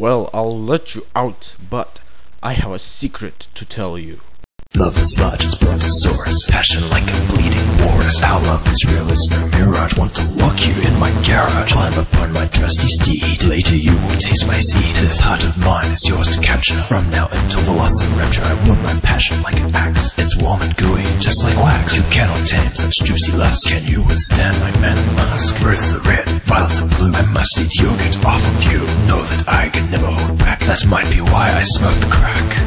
Well, I'll let you out, but I have a secret to tell you. Love is large as Brontosaurus, passion like a bleeding walrus. Our love is real as no mirage, want to lock you in my garage. Climb upon my trusty steed, later you will taste my seed. This heart of mine is yours to capture, from now until the loss of rapture. I wield my passion like an axe, it's warm and gooey, just like wax. You cannot tame such juicy lust, can you withstand my manly mask? Roses are red, violets are blue, I must eat yogurt off of you. Know that I can never hold back, that might be why I smoke the crack.